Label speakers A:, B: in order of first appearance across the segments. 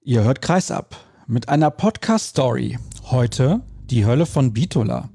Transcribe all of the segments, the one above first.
A: Ihr hört Kreisab mit einer Podcast-Story. Heute die Hölle von Bitola.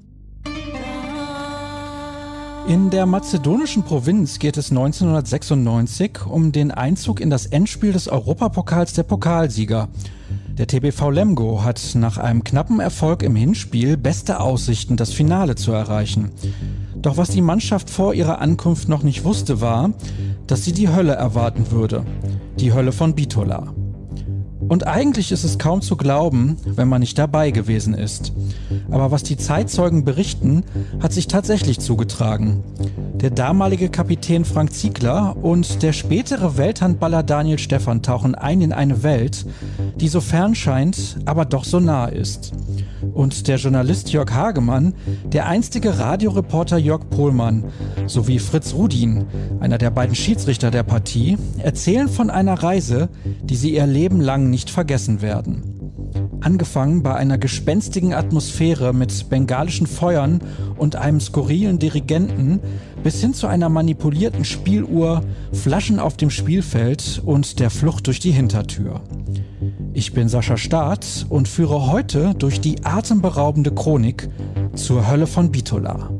A: In der mazedonischen Provinz geht es 1996 um den Einzug in das Endspiel des Europapokals der Pokalsieger. Der TBV Lemgo hat nach einem knappen Erfolg im Hinspiel beste Aussichten, das Finale zu erreichen. Doch was die Mannschaft vor ihrer Ankunft noch nicht wusste, war, dass sie die Hölle erwarten würde. Die Hölle von Bitola. Und eigentlich ist es kaum zu glauben, wenn man nicht dabei gewesen ist. Aber was die Zeitzeugen berichten, hat sich tatsächlich zugetragen. Der damalige Kapitän Frank Ziegler und der spätere Welthandballer Daniel Stephan tauchen ein in eine Welt, die so fern scheint, aber doch so nah ist. Und der Journalist Jörg Hagemann, der einstige Radioreporter Jörg Pohlmann sowie Fritz Rudin, einer der beiden Schiedsrichter der Partie, erzählen von einer Reise, die sie ihr Leben lang nicht vergessen werden. Angefangen bei einer gespenstigen Atmosphäre mit bengalischen Feuern und einem skurrilen Dirigenten bis hin zu einer manipulierten Spieluhr, Flaschen auf dem Spielfeld und der Flucht durch die Hintertür. Ich bin Sascha Staat und führe heute durch die atemberaubende Chronik zur Hölle von Bitola.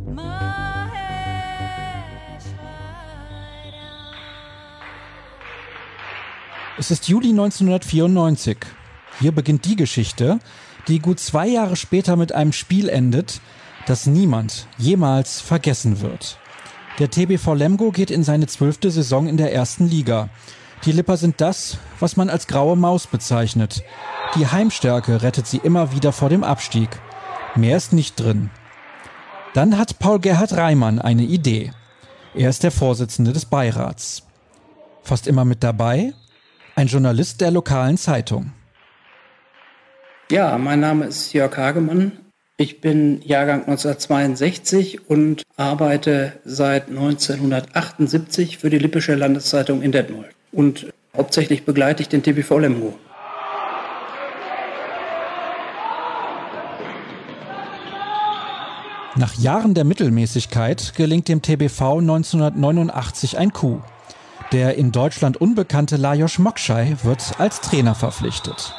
A: Es ist Juli 1994. Hier beginnt die Geschichte, die gut 2 Jahre später mit einem Spiel endet, das niemand jemals vergessen wird. Der TBV Lemgo geht in seine 12. Saison in der 1. Liga. Die Lipper sind das, was man als graue Maus bezeichnet. Die Heimstärke rettet sie immer wieder vor dem Abstieg. Mehr ist nicht drin. Dann hat Paul-Gerhard Reimann eine Idee. Er ist der Vorsitzende des Beirats. Fast immer mit dabei ein Journalist der lokalen Zeitung.
B: Ja, mein Name ist Jörg Hagemann. Ich bin Jahrgang 1962 und arbeite seit 1978 für die Lippische Landeszeitung in Detmold. Und hauptsächlich begleite ich den TBV Lemgo.
A: Nach Jahren der Mittelmäßigkeit gelingt dem TBV 1989 ein Coup. Der in Deutschland unbekannte Lajos Mokshai wird als Trainer verpflichtet.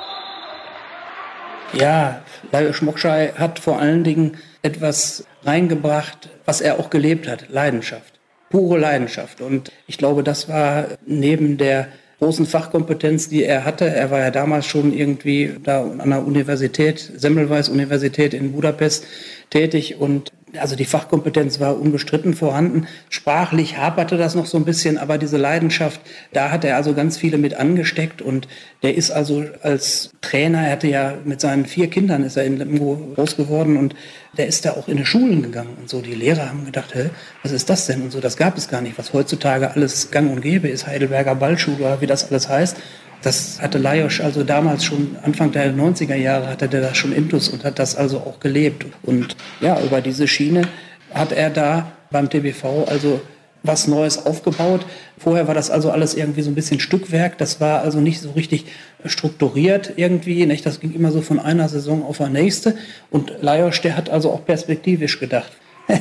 B: Ja, Lajos Mokshai hat vor allen Dingen etwas reingebracht, was er auch gelebt hat, Leidenschaft. Pure Leidenschaft. Und ich glaube, das war neben der großen Fachkompetenz, die er hatte. Er war ja damals schon irgendwie da an der Universität, Semmelweis-Universität in Budapest tätig und also die Fachkompetenz war unbestritten vorhanden. Sprachlich haperte das noch so ein bisschen, aber diese Leidenschaft, da hat er also ganz viele mit angesteckt und der ist also als Trainer, er hatte ja mit seinen 4 Kindern ist er in Lemgo groß geworden und der ist da auch in die Schulen gegangen und so. Die Lehrer haben gedacht, was ist das denn und so, das gab es gar nicht, was heutzutage alles gang und gäbe ist, Heidelberger Ballschule oder wie das alles heißt. Das hatte Lajos also damals schon, Anfang der 90er Jahre hatte der das schon intus und hat das also auch gelebt. Und ja, über diese Schiene hat er da beim TBV also was Neues aufgebaut. Vorher war das also alles irgendwie so ein bisschen Stückwerk. Das war also nicht so richtig strukturiert irgendwie. Nicht? Das ging immer so von einer Saison auf die nächste. Und Lajos, der hat also auch perspektivisch gedacht.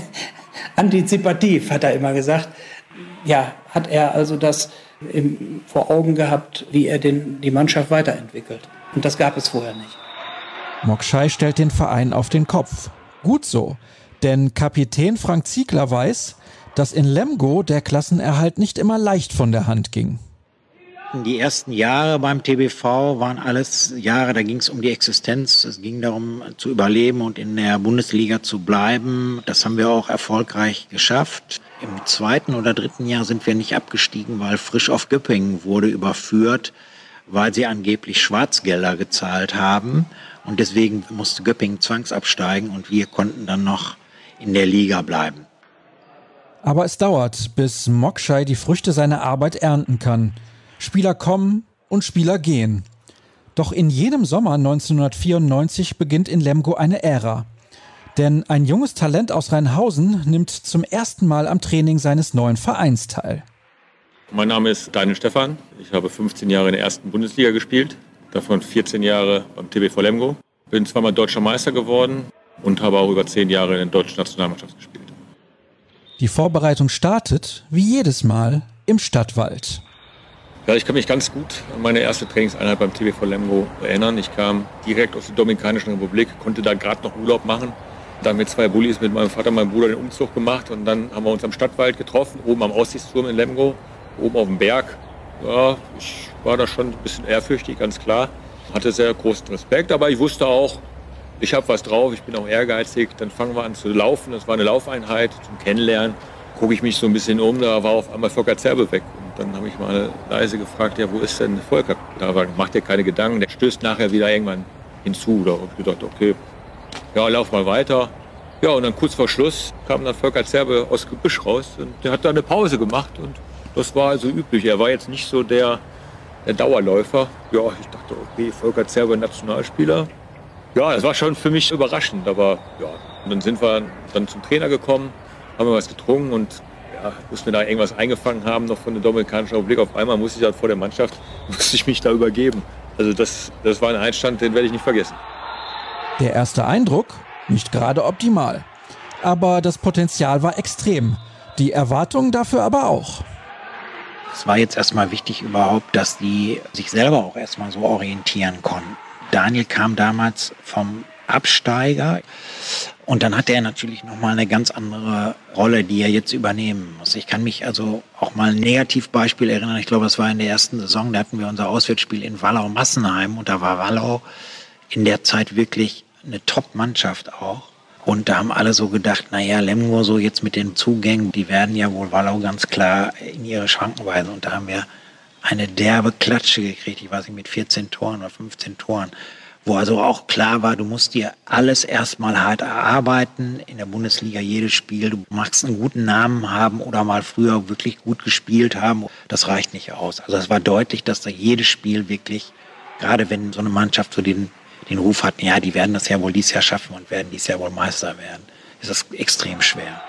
B: Antizipativ, hat er immer gesagt. Ja, hat er also das vor Augen gehabt, wie er die Mannschaft weiterentwickelt. Und das gab es vorher nicht.
A: Mokshai stellt den Verein auf den Kopf. Gut so, denn Kapitän Frank Ziegler weiß, dass in Lemgo der Klassenerhalt nicht immer leicht von der Hand ging.
C: Die ersten Jahre beim TBV waren alles Jahre, da ging es um die Existenz. Es ging darum, zu überleben und in der Bundesliga zu bleiben. Das haben wir auch erfolgreich geschafft. Im 2. oder 3. Jahr sind wir nicht abgestiegen, weil Frisch auf Göppingen wurde überführt, weil sie angeblich Schwarzgelder gezahlt haben. Und deswegen musste Göppingen zwangsabsteigen und wir konnten dann noch in der Liga bleiben.
A: Aber es dauert, bis Mokshai die Früchte seiner Arbeit ernten kann. Spieler kommen und Spieler gehen. Doch in jenem Sommer 1994 beginnt in Lemgo eine Ära. Denn ein junges Talent aus Rheinhausen nimmt zum ersten Mal am Training seines neuen Vereins teil.
D: Mein Name ist Daniel Stephan. Ich habe 15 Jahre in der 1. Bundesliga gespielt, davon 14 Jahre beim TBV Lemgo. Bin zweimal deutscher Meister geworden und habe auch über 10 Jahre in der deutschen Nationalmannschaft gespielt.
A: Die Vorbereitung startet, wie jedes Mal, im Stadtwald.
D: Ja, ich kann mich ganz gut an meine erste Trainingseinheit beim TBV Lemgo erinnern. Ich kam direkt aus der Dominikanischen Republik, konnte da gerade noch Urlaub machen. Dann mit 2 Bullis mit meinem Vater und meinem Bruder den Umzug gemacht und dann haben wir uns am Stadtwald getroffen, oben am Aussichtsturm in Lemgo, oben auf dem Berg. Ja, ich war da schon ein bisschen ehrfürchtig, ganz klar. Hatte sehr großen Respekt, aber ich wusste auch, ich habe was drauf, ich bin auch ehrgeizig. Dann fangen wir an zu laufen, das war eine Laufeinheit zum Kennenlernen. Gucke ich mich so ein bisschen um, da war auf einmal Volker Zerbe weg. Und dann habe ich mal leise gefragt, ja, wo ist denn Volker? Da macht er keine Gedanken, der stößt nachher wieder irgendwann hinzu. Da habe ich gedacht, okay, ja, lauf mal weiter. Ja, und dann kurz vor Schluss kam dann Volker Zerbe aus dem Gebüsch raus und der hat da eine Pause gemacht und das war also üblich. Er war jetzt nicht so der Dauerläufer. Ja, ich dachte, okay, Volker Zerbe, Nationalspieler. Ja, das war schon für mich überraschend, aber ja. Und dann sind wir dann zum Trainer gekommen, haben wir was getrunken und ja, mussten wir da irgendwas eingefangen haben, noch von der Dominikanischen Republik. Auf einmal musste ich dann vor der Mannschaft, musste ich mich da übergeben. Also das war ein Einstand, den werde ich nicht vergessen.
A: Der erste Eindruck? Nicht gerade optimal. Aber das Potenzial war extrem. Die Erwartungen dafür aber auch.
C: Es war jetzt erstmal wichtig überhaupt, dass die sich selber auch erstmal so orientieren konnten. Daniel kam damals vom Absteiger und dann hatte er natürlich nochmal eine ganz andere Rolle, die er jetzt übernehmen muss. Ich kann mich also auch mal ein Negativbeispiel erinnern. Ich glaube, das war in der ersten Saison, da hatten wir unser Auswärtsspiel in Wallau-Massenheim und da war Wallau in der Zeit wirklich eine Top-Mannschaft auch. Und da haben alle so gedacht, naja, Lemgo so jetzt mit den Zugängen, die werden ja wohl Wallau ganz klar in ihre Schranken weisen. Und da haben wir eine derbe Klatsche gekriegt, ich weiß nicht, mit 14 Toren oder 15 Toren, wo also auch klar war, du musst dir alles erstmal hart erarbeiten, in der Bundesliga jedes Spiel, du magst einen guten Namen haben oder mal früher wirklich gut gespielt haben, das reicht nicht aus. Also es war deutlich, dass da jedes Spiel wirklich, gerade wenn so eine Mannschaft so den Ruf hat, ja, die werden das ja wohl dieses Jahr schaffen und werden dieses Jahr wohl Meister werden, ist das extrem schwer.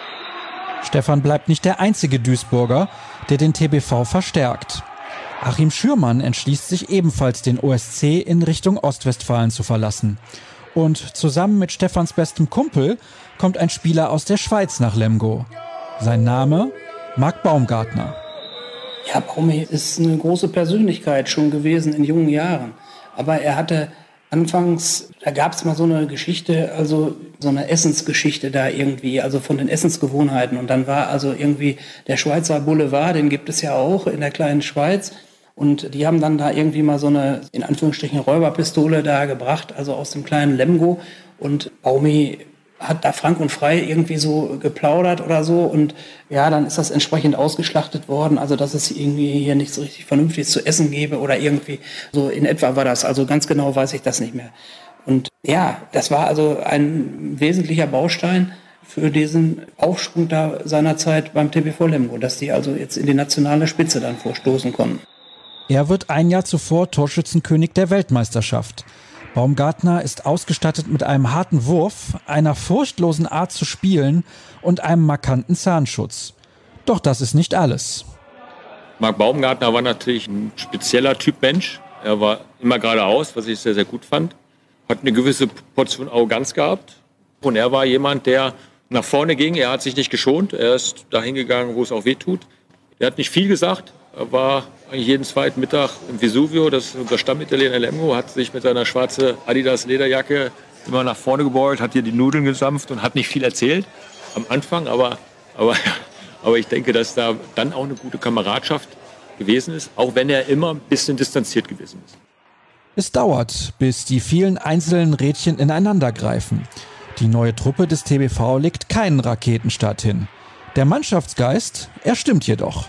A: Stefan bleibt nicht der einzige Duisburger, der den TBV verstärkt. Achim Schürmann entschließt sich ebenfalls, den OSC in Richtung Ostwestfalen zu verlassen. Und zusammen mit Stefans bestem Kumpel kommt ein Spieler aus der Schweiz nach Lemgo. Sein Name? Marc Baumgartner.
B: Ja, Baumi ist eine große Persönlichkeit schon gewesen in jungen Jahren. Aber er hatte anfangs, da gab es mal so eine Geschichte, also so eine Essensgeschichte da irgendwie, also von den Essensgewohnheiten. Und dann war also irgendwie der Schweizer Boulevard, den gibt es ja auch in der kleinen Schweiz. Und die haben dann da irgendwie mal so eine, in Anführungsstrichen, Räuberpistole da gebracht, also aus dem kleinen Lemgo. Und Baumi hat da frank und frei irgendwie so geplaudert oder so. Und ja, dann ist das entsprechend ausgeschlachtet worden. Also, dass es irgendwie hier nicht so richtig Vernünftiges zu essen gäbe oder irgendwie so in etwa war das. Also ganz genau weiß ich das nicht mehr. Und ja, das war also ein wesentlicher Baustein für diesen Aufschwung da seinerzeit beim TBV Lemgo, dass die also jetzt in die nationale Spitze dann vorstoßen konnten.
A: Er wird ein Jahr zuvor Torschützenkönig der Weltmeisterschaft. Baumgartner ist ausgestattet mit einem harten Wurf, einer furchtlosen Art zu spielen und einem markanten Zahnschutz. Doch das ist nicht alles.
D: Marc Baumgartner war natürlich ein spezieller Typ Mensch. Er war immer geradeaus, was ich sehr, sehr gut fand. Hat eine gewisse Portion Arroganz gehabt. Und er war jemand, der nach vorne ging. Er hat sich nicht geschont. Er ist dahin gegangen, wo es auch weh tut. Er hat nicht viel gesagt. Er war eigentlich jeden zweiten Mittag im Vesuvio, das ist unser Stammitaliener Lemgo, hat sich mit seiner schwarzen Adidas-Lederjacke immer nach vorne gebeugt, hat hier die Nudeln gesampft und hat nicht viel erzählt am Anfang. Aber ich denke, dass da dann auch eine gute Kameradschaft gewesen ist, auch wenn er immer ein bisschen distanziert gewesen ist.
A: Es dauert, bis die vielen einzelnen Rädchen ineinander greifen. Die neue Truppe des TBV legt keinen Raketenstart hin. Der Mannschaftsgeist, er stimmt jedoch.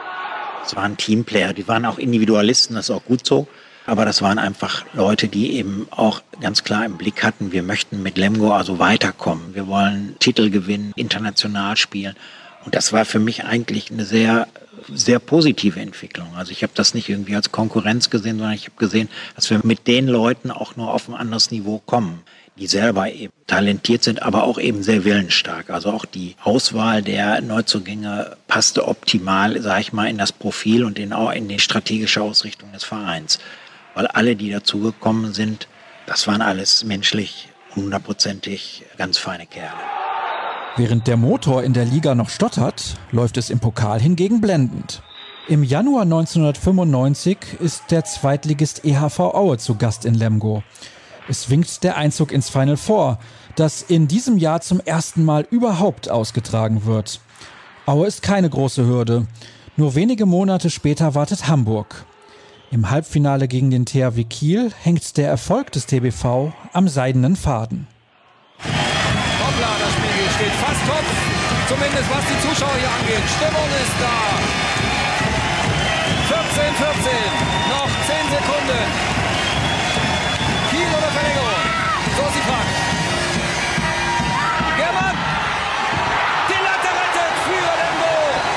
C: Es waren Teamplayer, die waren auch Individualisten, das ist auch gut so. Aber das waren einfach Leute, die eben auch ganz klar im Blick hatten, wir möchten mit Lemgo also weiterkommen. Wir wollen Titel gewinnen, international spielen. Und das war für mich eigentlich eine sehr, sehr positive Entwicklung. Also ich habe das nicht irgendwie als Konkurrenz gesehen, sondern ich habe gesehen, dass wir mit den Leuten auch nur auf ein anderes Niveau kommen, die selber eben talentiert sind, aber auch eben sehr willensstark. Also auch die Auswahl der Neuzugänge passte optimal, sage ich mal, in das Profil und in die strategische Ausrichtung des Vereins. Weil alle, die dazugekommen sind, das waren alles menschlich, 100%ig ganz feine Kerle.
A: Während der Motor in der Liga noch stottert, läuft es im Pokal hingegen blendend. Im Januar 1995 ist der Zweitligist EHV Aue zu Gast in Lemgo. Es winkt der Einzug ins Final Four, das in diesem Jahr zum ersten Mal überhaupt ausgetragen wird. Aue ist keine große Hürde. Nur wenige Monate später wartet Hamburg. Im Halbfinale gegen den THW Kiel hängt der Erfolg des TBV am seidenen Faden.
E: Hoppla, das Spiel steht fast Kopf, zumindest was die Zuschauer hier angeht. Stimmung ist da. 14, noch 10 Sekunden. Kiel oder Verlängerung? So ist die Frage. Germann! Die Latte rettet für Lemgo!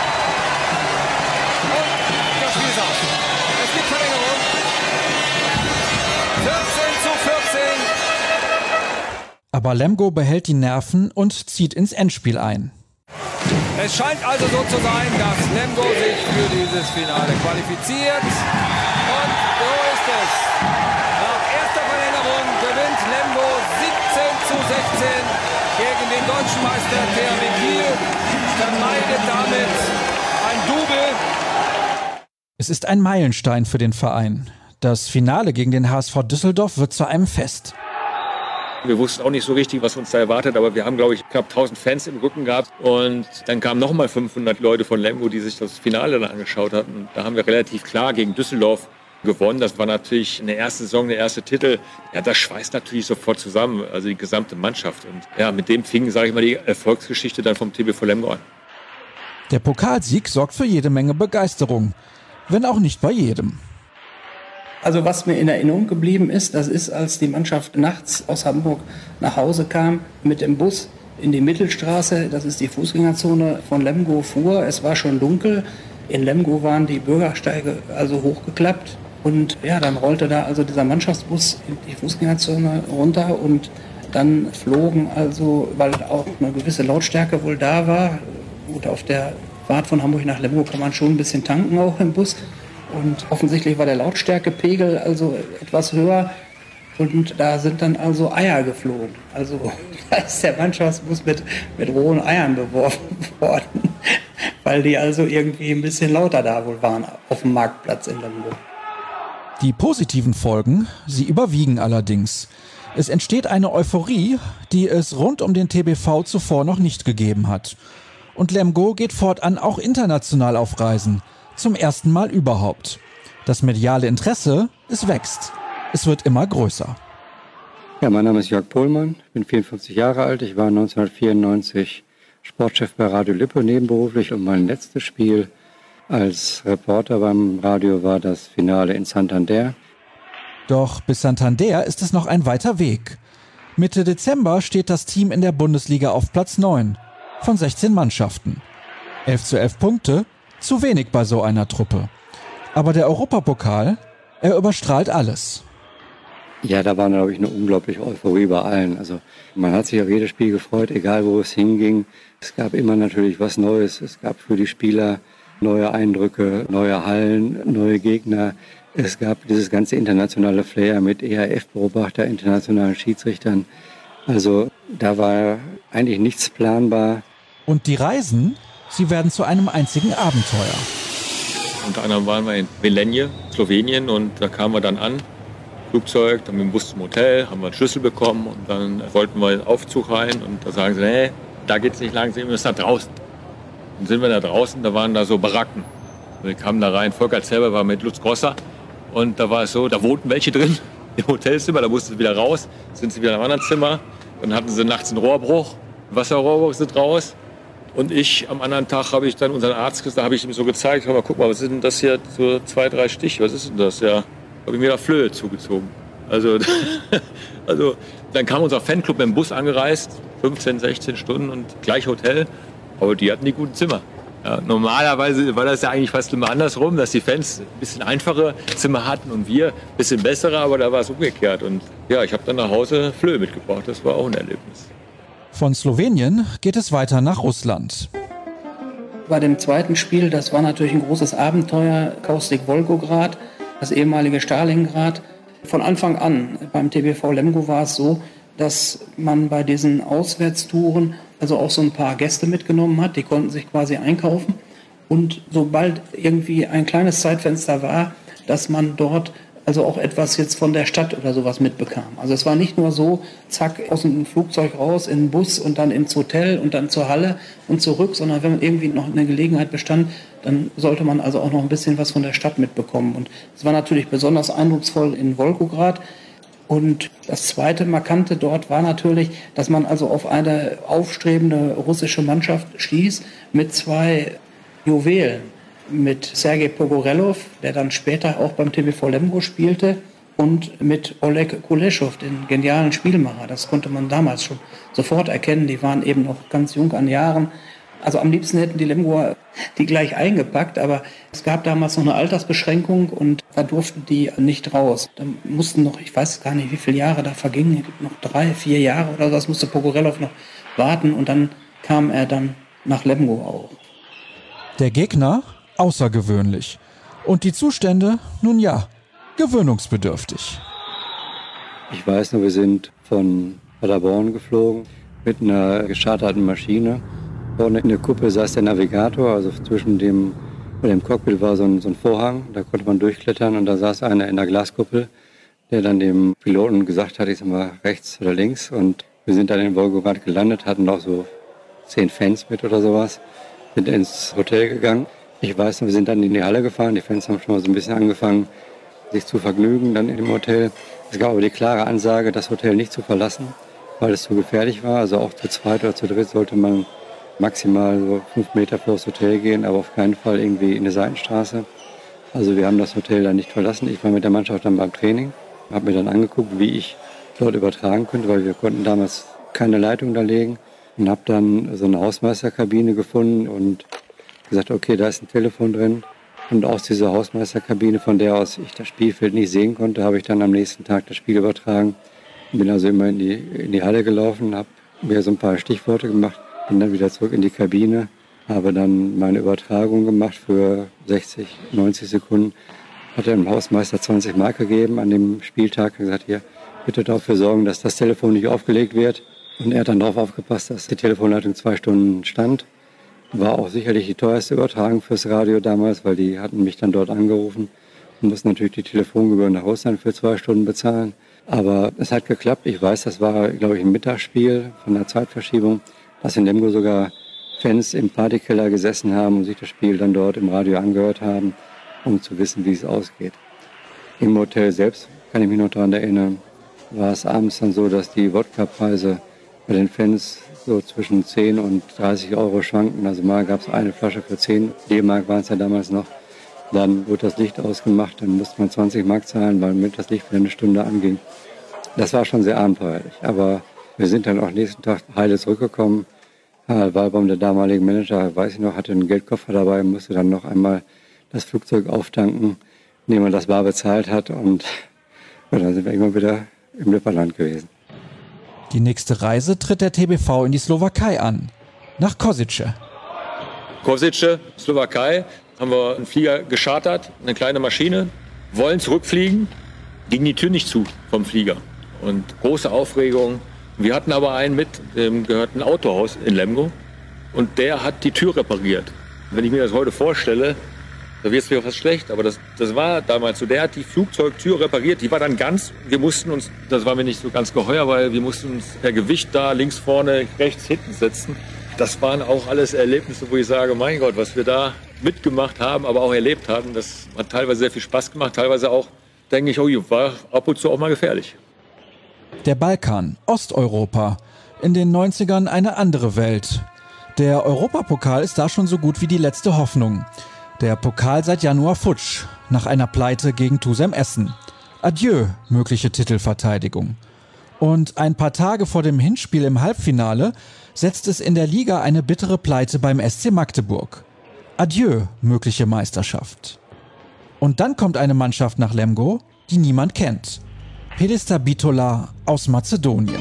E: Und das Spiel ist aus. Es gibt Verlängerung. 14:14.
A: Aber Lemgo behält die Nerven und zieht ins Endspiel ein.
E: Es scheint also so zu sein, dass Lemgo sich für dieses Finale qualifiziert. Und so ist es. Nach erster Verlängerung gewinnt Lemgo 17:16 gegen den deutschen Meister THW Kiel. Vermeidet damit ein Double.
A: Es ist ein Meilenstein für den Verein. Das Finale gegen den HSV Düsseldorf wird zu einem Fest.
D: Wir wussten auch nicht so richtig, was uns da erwartet, aber wir haben, glaube ich, knapp 1000 Fans im Rücken gehabt. Und dann kamen nochmal 500 Leute von Lemgo, die sich das Finale dann angeschaut hatten. Und da haben wir relativ klar gegen Düsseldorf gewonnen. Das war natürlich eine erste Saison, der erste Titel. Ja, das schweißt natürlich sofort zusammen, also die gesamte Mannschaft. Und ja, mit dem fing, sage ich mal, die Erfolgsgeschichte dann vom TBV Lemgo an.
A: Der Pokalsieg sorgt für jede Menge Begeisterung, wenn auch nicht bei jedem.
B: Also was mir in Erinnerung geblieben ist, das ist, als die Mannschaft nachts aus Hamburg nach Hause kam, mit dem Bus in die Mittelstraße, das ist die Fußgängerzone von Lemgo, fuhr. Es war schon dunkel. In Lemgo waren die Bürgersteige also hochgeklappt. Und ja, dann rollte da also dieser Mannschaftsbus in die Fußgängerzone runter und dann flogen also, weil auch eine gewisse Lautstärke wohl da war, gut, auf der Fahrt von Hamburg nach Lemgo kann man schon ein bisschen tanken auch im Bus. Und offensichtlich war der Lautstärkepegel also etwas höher und da sind dann also Eier geflogen. Also da ist der Mannschaftsbus mit rohen Eiern beworfen worden, weil die also irgendwie ein bisschen lauter da wohl waren auf dem Marktplatz in Lemgo.
A: Die positiven Folgen, sie überwiegen allerdings. Es entsteht eine Euphorie, die es rund um den TBV zuvor noch nicht gegeben hat. Und Lemgo geht fortan auch international auf Reisen. Zum ersten Mal überhaupt. Das mediale Interesse, es wächst. Es wird immer größer.
F: Ja, mein Name ist Jörg Pohlmann, ich bin 54 Jahre alt. Ich war 1994 Sportchef bei Radio Lippe nebenberuflich und mein letztes Spiel als Reporter beim Radio war das Finale in Santander.
A: Doch bis Santander ist es noch ein weiter Weg. Mitte Dezember steht das Team in der Bundesliga auf Platz 9 von 16 Mannschaften. 11:11 Punkte, zu wenig bei so einer Truppe. Aber der Europapokal, er überstrahlt alles.
F: Ja, da war, glaube ich, eine unglaubliche Euphorie bei allen. Also man hat sich auf jedes Spiel gefreut, egal wo es hinging. Es gab immer natürlich was Neues. Es gab für die Spieler neue Eindrücke, neue Hallen, neue Gegner. Es gab dieses ganze internationale Flair mit EHF-Beobachter, internationalen Schiedsrichtern. Also da war eigentlich nichts planbar.
A: Und die Reisen, sie werden zu einem einzigen Abenteuer.
D: Unter anderem waren wir in Velenje, Slowenien, und da kamen wir dann an. Flugzeug, dann mit dem Bus zum Hotel, haben wir einen Schlüssel bekommen und dann wollten wir in den Aufzug rein und da sagen sie, nee, da geht's nicht lang, wir müssen da draußen. Dann sind wir da draußen, da waren da so Baracken. Wir kamen da rein, Volker selber war mit Lutz Grosser und da war es so, da wohnten welche drin im Hotelzimmer, da mussten sie wieder raus, sind sie wieder im anderen Zimmer, dann hatten sie nachts einen Rohrbruch, Wasserrohrbruch sind raus. Und ich, am anderen Tag habe ich dann unseren Arzt, da habe ich ihm so gezeigt, mal guck mal, was ist denn das hier, so 2, 3 Stiche, was ist denn das? Ja, habe ich mir da Flöhe zugezogen. Also dann kam unser Fanclub mit dem Bus angereist, 15, 16 Stunden und gleich Hotel, aber die hatten die guten Zimmer. Ja, normalerweise war das ja eigentlich fast immer andersrum, dass die Fans ein bisschen einfache Zimmer hatten und wir ein bisschen bessere, aber da war es umgekehrt. Und ja, ich habe dann nach Hause Flöhe mitgebracht, das war auch ein Erlebnis.
A: Von Slowenien geht es weiter nach Russland.
B: Bei dem zweiten Spiel, das war natürlich ein großes Abenteuer, Kaustik Wolgograd, das ehemalige Stalingrad. Von Anfang an beim TBV Lemgo war es so, dass man bei diesen Auswärtstouren also auch so ein paar Gäste mitgenommen hat, die konnten sich quasi einkaufen. Und sobald irgendwie ein kleines Zeitfenster war, dass man dort also auch etwas jetzt von der Stadt oder sowas mitbekam. Also es war nicht nur so, zack, aus dem Flugzeug raus, in den Bus und dann ins Hotel und dann zur Halle und zurück, sondern wenn irgendwie noch eine Gelegenheit bestand, dann sollte man also auch noch ein bisschen was von der Stadt mitbekommen. Und es war natürlich besonders eindrucksvoll in Wolgograd. Und das zweite Markante dort war natürlich, dass man also auf eine aufstrebende russische Mannschaft stieß mit 2 Juwelen. Mit Sergei Pogorelov, der dann später auch beim TBV Lemgo spielte, und mit Oleg Kuleshov, den genialen Spielmacher. Das konnte man damals schon sofort erkennen. Die waren eben noch ganz jung an Jahren. Also am liebsten hätten die Lemgoer die gleich eingepackt, aber es gab damals noch eine Altersbeschränkung und da durften die nicht raus. Da mussten noch, ich weiß gar nicht, wie viele Jahre da vergingen, noch 3, 4 Jahre oder so, das musste Pogorelov noch warten und dann kam er dann nach Lemgo auch.
A: Der Gegner? Außergewöhnlich. Und die Zustände? Nun ja, gewöhnungsbedürftig.
F: Ich weiß nur, wir sind von Paderborn geflogen mit einer gescharterten Maschine. Vorne in der Kuppel saß der Navigator, also zwischen dem Cockpit war so ein Vorhang, da konnte man durchklettern und da saß einer in der Glaskuppel, der dann dem Piloten gesagt hat, ich sag mal rechts oder links, und wir sind dann in Wolgograd gelandet, hatten noch so 10 Fans mit oder sowas, sind ins Hotel gegangen. Ich weiß, wir sind dann in die Halle gefahren, die Fans haben schon mal so ein bisschen angefangen, sich zu vergnügen dann in dem Hotel. Es gab aber die klare Ansage, das Hotel nicht zu verlassen, weil es zu gefährlich war. Also auch zu zweit oder zu dritt sollte man maximal so 5 Meter vor das Hotel gehen, aber auf keinen Fall irgendwie in eine Seitenstraße. Also wir haben das Hotel dann nicht verlassen. Ich war mit der Mannschaft dann beim Training, habe mir dann angeguckt, wie ich dort übertragen könnte, weil wir konnten damals keine Leitung da legen, und habe dann so eine Hausmeisterkabine gefunden und gesagt, okay, da ist ein Telefon drin. Und aus dieser Hausmeisterkabine, von der aus ich das Spielfeld nicht sehen konnte, habe ich dann am nächsten Tag das Spiel übertragen. Bin also immer in die Halle gelaufen, habe mir so ein paar Stichworte gemacht, bin dann wieder zurück in die Kabine, habe dann meine Übertragung gemacht für 60, 90 Sekunden. Hat dem Hausmeister 20 Mark gegeben an dem Spieltag und gesagt, hier, bitte dafür sorgen, dass das Telefon nicht aufgelegt wird. Und er hat dann darauf aufgepasst, dass die Telefonleitung 2 Stunden stand. War auch sicherlich die teuerste Übertragung fürs Radio damals, weil die hatten mich dann dort angerufen und mussten natürlich die Telefongebühren nach Russland für 2 Stunden bezahlen. Aber es hat geklappt. Ich weiß, das war, glaube ich, ein Mittagsspiel von der Zeitverschiebung, dass in Lemgo sogar Fans im Partykeller gesessen haben und sich das Spiel dann dort im Radio angehört haben, um zu wissen, wie es ausgeht. Im Hotel selbst, kann ich mich noch daran erinnern, war es abends dann so, dass die Wodka-Preise bei den Fans so zwischen 10 und 30 Euro schwanken. Also mal gab es eine Flasche für 10 D-Mark, waren es ja damals noch. Dann wurde das Licht ausgemacht, dann musste man 20 Mark zahlen, weil mit das Licht für eine Stunde anging. Das war schon sehr abenteuerlich. Aber wir sind dann auch nächsten Tag heile zurückgekommen. Harald Wahlbaum, der damalige Manager, weiß ich noch, hatte einen Geldkoffer dabei, musste dann noch einmal das Flugzeug auftanken, indem man das bar bezahlt hat. Und dann sind wir immer wieder im Lipperland gewesen.
A: Die nächste Reise tritt der TBV in die Slowakei an, nach Košice.
D: Košice, Slowakei, haben wir einen Flieger geschartert, eine kleine Maschine, wollen zurückfliegen, ging die Tür nicht zu vom Flieger. Und große Aufregung. Wir hatten aber einen mit, dem gehört ein Autohaus in Lemgo, und der hat die Tür repariert. Wenn ich mir das heute vorstelle, da wird es mir fast schlecht, aber das war damals so. Der hat die Flugzeugtür repariert, die war dann ganz, wir mussten uns, das war mir nicht so ganz geheuer, weil wir mussten uns per Gewicht da links vorne, rechts hinten setzen. Das waren auch alles Erlebnisse, wo ich sage, mein Gott, was wir da mitgemacht haben, aber auch erlebt haben, das hat teilweise sehr viel Spaß gemacht, teilweise auch, denke ich, oh, war ab und zu auch mal gefährlich.
A: Der Balkan, Osteuropa, in den 90ern eine andere Welt. Der Europapokal ist da schon so gut wie die letzte Hoffnung. Der Pokal seit Januar futsch, nach einer Pleite gegen Tusem Essen. Adieu, mögliche Titelverteidigung. Und ein paar Tage vor dem Hinspiel im Halbfinale setzt es in der Liga eine bittere Pleite beim SC Magdeburg. Adieu, mögliche Meisterschaft. Und dann kommt eine Mannschaft nach Lemgo, die niemand kennt. Pelister Bitola aus Mazedonien.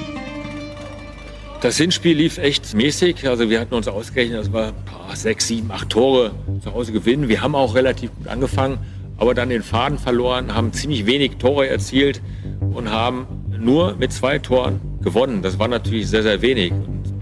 D: Das Hinspiel lief echt mäßig. Also wir hatten uns ausgerechnet, das war 6, 7, 8 Tore zu Hause gewinnen. Wir haben auch relativ gut angefangen, aber dann den Faden verloren, haben ziemlich wenig Tore erzielt und haben nur mit 2 Toren gewonnen. Das war natürlich sehr, sehr wenig. Und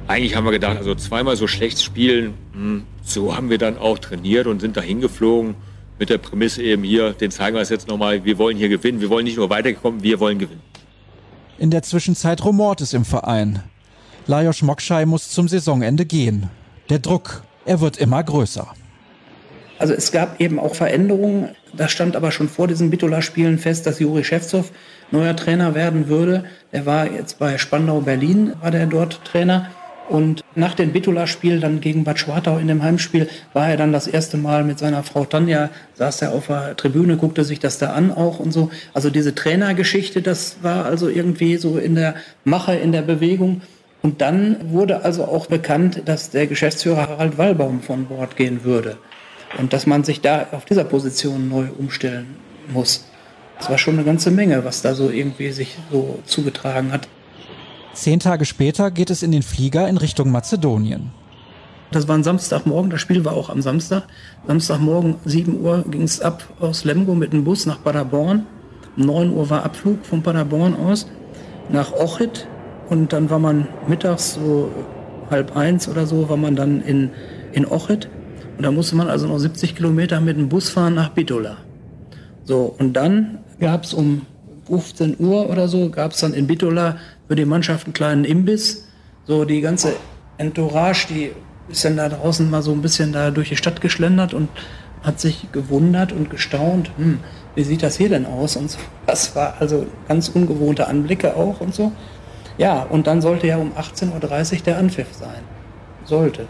D: Eigentlich haben wir gedacht, also zweimal so schlecht spielen, so haben wir dann auch trainiert und sind da hingeflogen mit der Prämisse eben hier, den zeigen wir es jetzt nochmal, wir wollen hier gewinnen, wir wollen nicht nur weiterkommen, wir wollen gewinnen.
A: In der Zwischenzeit rumort es im Verein. Lajos Mokschai muss zum Saisonende gehen. Der Druck, er wird immer größer.
B: Also es gab eben auch Veränderungen. Da stand aber schon vor diesen Bitola-Spielen fest, dass Juri Schewtsov neuer Trainer werden würde. Der war jetzt bei Spandau Berlin, war der dort Trainer. Und nach dem Bitola-Spiel dann gegen Bad Schwartau in dem Heimspiel war er dann das erste Mal mit seiner Frau Tanja, saß er auf der Tribüne, guckte sich das da an auch und so. Also diese Trainergeschichte, das war also irgendwie so in der Mache, in der Bewegung. Und dann wurde also auch bekannt, dass der Geschäftsführer Harald Wallbaum von Bord gehen würde. Und dass man sich da auf dieser Position neu umstellen muss. Das war schon eine ganze Menge, was da so irgendwie sich so zugetragen hat.
A: 10 Tage später geht es in den Flieger in Richtung Mazedonien.
B: Das war ein Samstagmorgen, das Spiel war auch am Samstag. Samstagmorgen 7 Uhr ging es ab aus Lemgo mit dem Bus nach Paderborn. Um 9 Uhr war Abflug von Paderborn aus nach Ochrid. Und dann war man mittags so 12:30 oder so, war man dann in Ochrid. Und da musste man also noch 70 Kilometer mit dem Bus fahren nach Bitola. So, und dann gab es um 15 Uhr oder so, gab es dann in Bitola für die Mannschaft einen kleinen Imbiss. So die ganze Entourage, die ist dann da draußen mal so ein bisschen da durch die Stadt geschlendert und hat sich gewundert und gestaunt, wie sieht das hier denn aus? Und so. Das war also ganz ungewohnte Anblicke auch und so. Ja, und dann sollte ja um 18:30 Uhr der Anpfiff sein. Sollte.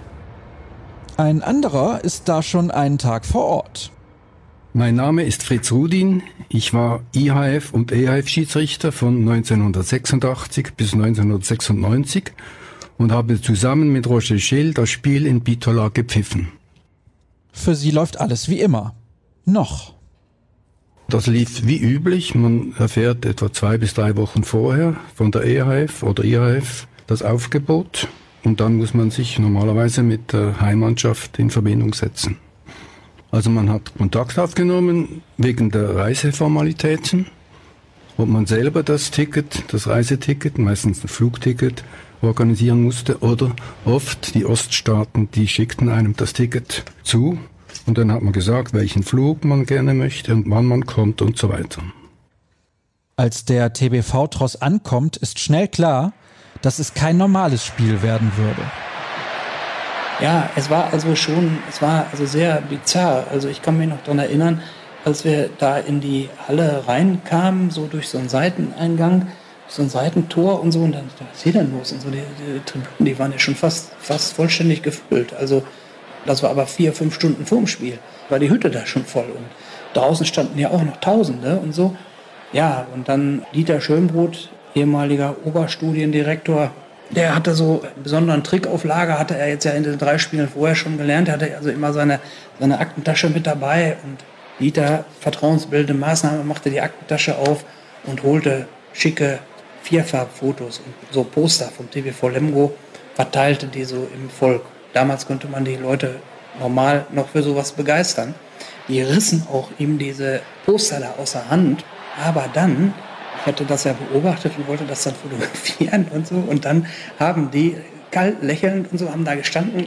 A: Ein anderer ist da schon einen Tag vor Ort.
G: Mein Name ist Fritz Rudin. Ich war IHF- und EHF-Schiedsrichter von 1986 bis 1996 und habe zusammen mit Roger Schill das Spiel in Bitola gepfiffen.
A: Für sie läuft alles wie immer. Noch.
G: Das lief wie üblich. Man erfährt etwa 2 bis 3 Wochen vorher von der EHF oder IHF das Aufgebot und dann muss man sich normalerweise mit der Heimmannschaft in Verbindung setzen. Also man hat Kontakt aufgenommen wegen der Reiseformalitäten, ob man selber das Reiseticket, meistens ein Flugticket, organisieren musste oder oft die Oststaaten, die schickten einem das Ticket zu und dann hat man gesagt, welchen Flug man gerne möchte und wann man kommt und so weiter.
A: Als der TBV-Tross ankommt, ist schnell klar, dass es kein normales Spiel werden würde.
B: Ja, es war also sehr bizarr. Also ich kann mich noch daran erinnern, als wir da in die Halle reinkamen, so durch so einen Seiteneingang, so ein Seitentor und so, und dann, was ist hier denn los? Und so, die Tribünen, die waren ja schon fast vollständig gefüllt. Also das war aber 4-5 Stunden vorm Spiel, war die Hütte da schon voll. Und draußen standen ja auch noch Tausende und so. Ja, und dann Dieter Schönbrot, ehemaliger Oberstudiendirektor, der hatte so einen besonderen Trick auf Lager, hatte er jetzt ja in den 3 Spielen vorher schon gelernt. Er hatte also immer seine Aktentasche mit dabei. Und Dieter, vertrauensbildende Maßnahme, machte die Aktentasche auf und holte schicke 4-Farb-Fotos und so Poster vom TBV Lemgo, verteilte die so im Volk. Damals konnte man die Leute normal noch für sowas begeistern. Die rissen auch ihm diese Poster da aus der Hand. Aber dann, ich hatte das ja beobachtet und wollte das dann fotografieren und so. Und dann haben die kalt lächelnd und so, haben da gestanden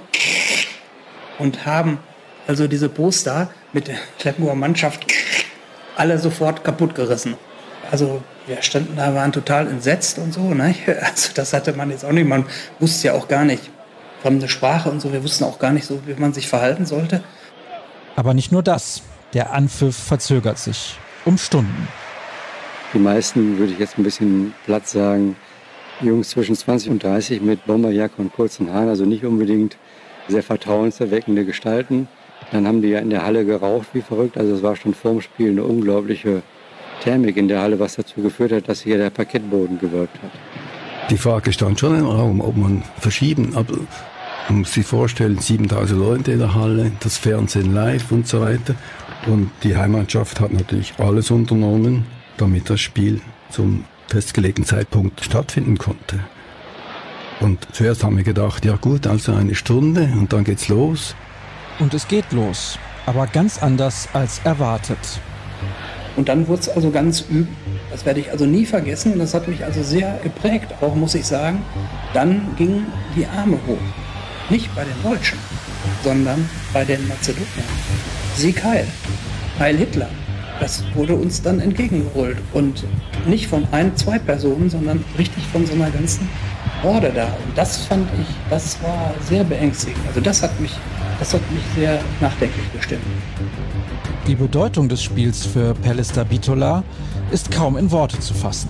B: und haben also diese Poster mit der Lemgoer Mannschaft alle sofort kaputt gerissen. Also wir standen da, waren total entsetzt und so. Ne? Also das hatte man jetzt auch nicht. Man wusste ja auch gar nicht, fremde Sprache und so. Wir wussten auch gar nicht so, wie man sich verhalten sollte.
A: Aber nicht nur das. Der Anpfiff verzögert sich um Stunden.
F: Die meisten, würde ich jetzt ein bisschen platt sagen, Jungs zwischen 20 und 30 mit Bomberjacke und kurzen Haaren, also nicht unbedingt sehr vertrauenserweckende Gestalten. Dann haben die ja in der Halle geraucht wie verrückt. Also es war schon vorm Spiel eine unglaubliche Thermik in der Halle, was dazu geführt hat, dass hier der Parkettboden gewölbt hat.
G: Die Frage stand schon im Raum, ob man verschieben, aber man muss sich vorstellen, 7000 Leute in der Halle, das Fernsehen live und so weiter. Und die Heimmannschaft hat natürlich alles unternommen, damit das Spiel zum festgelegten Zeitpunkt stattfinden konnte. Und zuerst haben wir gedacht, ja gut, also 1 Stunde und dann geht's los.
A: Und es geht los, aber ganz anders als erwartet.
B: Und dann wurde es also ganz übel. Das werde ich also nie vergessen und das hat mich also sehr geprägt, auch muss ich sagen. Dann gingen die Arme hoch. Nicht bei den Deutschen, sondern bei den Mazedoniern. Sieg Heil, Heil Hitler. Das wurde uns dann entgegengeholt. Und nicht von 1, 2 Personen, sondern richtig von so einer ganzen Horde da. Und das fand ich, das war sehr beängstigend. Also das hat mich sehr nachdenklich gestimmt.
A: Die Bedeutung des Spiels für Pelister Bitola ist kaum in Worte zu fassen.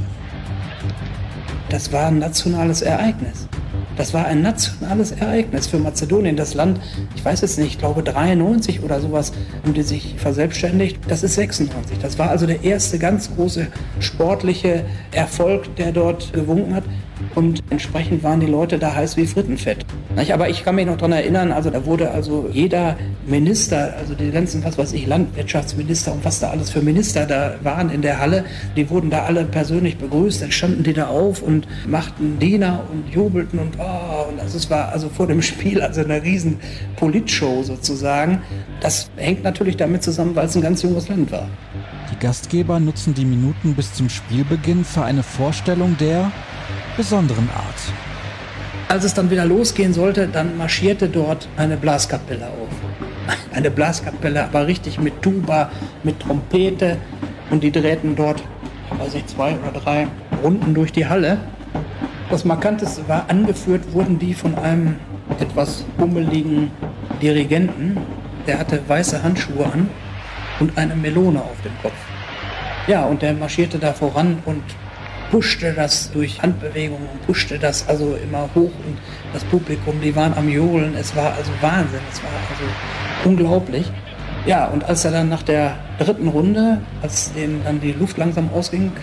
B: Das war ein nationales Ereignis. Das war ein nationales Ereignis für Mazedonien. Das Land, ich weiß jetzt nicht, ich glaube 93 oder sowas, haben die sich verselbstständigt. Das ist 96. Das war also der erste ganz große sportliche Erfolg, der dort gewunken hat. Und entsprechend waren die Leute da heiß wie Frittenfett. Aber ich kann mich noch daran erinnern, also da wurde also jeder Minister, also die ganzen, was weiß ich, Landwirtschaftsminister und was da alles für Minister da waren in der Halle, die wurden da alle persönlich begrüßt. Dann standen die da auf und machten Diener und jubelten und also es war also vor dem Spiel also eine riesen Politshow sozusagen. Das hängt natürlich damit zusammen, weil es ein ganz junges Land war.
A: Die Gastgeber nutzen die Minuten bis zum Spielbeginn für eine Vorstellung der besonderen Art.
B: Als es dann wieder losgehen sollte, dann marschierte dort eine Blaskapelle auf. Eine Blaskapelle, aber richtig mit Tuba, mit Trompete. Und die drehten dort, weiß ich, 2 oder 3 Runden durch die Halle. Das Markanteste war, angeführt wurden die von einem etwas bummeligen Dirigenten. Der hatte weiße Handschuhe an und eine Melone auf dem Kopf. Ja, und der marschierte da voran und puschte das durch Handbewegungen und puschte das also immer hoch und das Publikum, die waren am Johlen, es war also Wahnsinn, es war also unglaublich. Ja, und als er dann nach der 3. Runde, als denen dann die Luft langsam ausging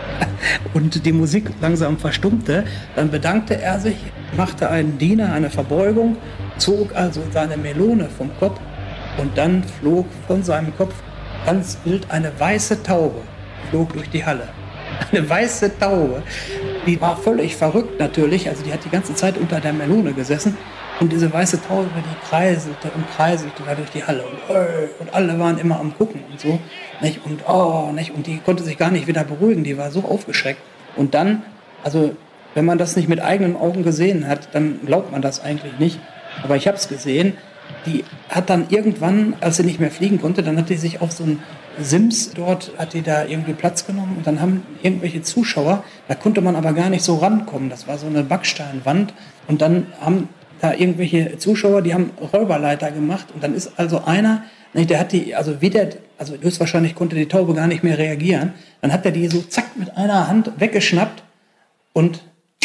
B: und die Musik langsam verstummte, dann bedankte er sich, machte einen Diener, eine Verbeugung, zog also seine Melone vom Kopf und dann flog von seinem Kopf ganz wild eine weiße Taube, flog durch die Halle. Eine weiße Taube, die war völlig verrückt natürlich, also die hat die ganze Zeit unter der Melone gesessen und diese weiße Taube, die kreiselte und kreiselte da durch die Halle und alle waren immer am Gucken und so, nicht? Und die konnte sich gar nicht wieder beruhigen, die war so aufgeschreckt. Und dann, also wenn man das nicht mit eigenen Augen gesehen hat, dann glaubt man das eigentlich nicht, aber ich habe es gesehen. Die hat dann irgendwann, als sie nicht mehr fliegen konnte, dann hat die sich auf so ein Sims dort, hat die da irgendwie Platz genommen und dann haben irgendwelche Zuschauer, da konnte man aber gar nicht so rankommen, das war so eine Backsteinwand und dann haben da irgendwelche Zuschauer, die haben Räuberleiter gemacht und dann ist also einer, der hat die, also höchstwahrscheinlich konnte die Taube gar nicht mehr reagieren, dann hat er die so zack mit einer Hand weggeschnappt und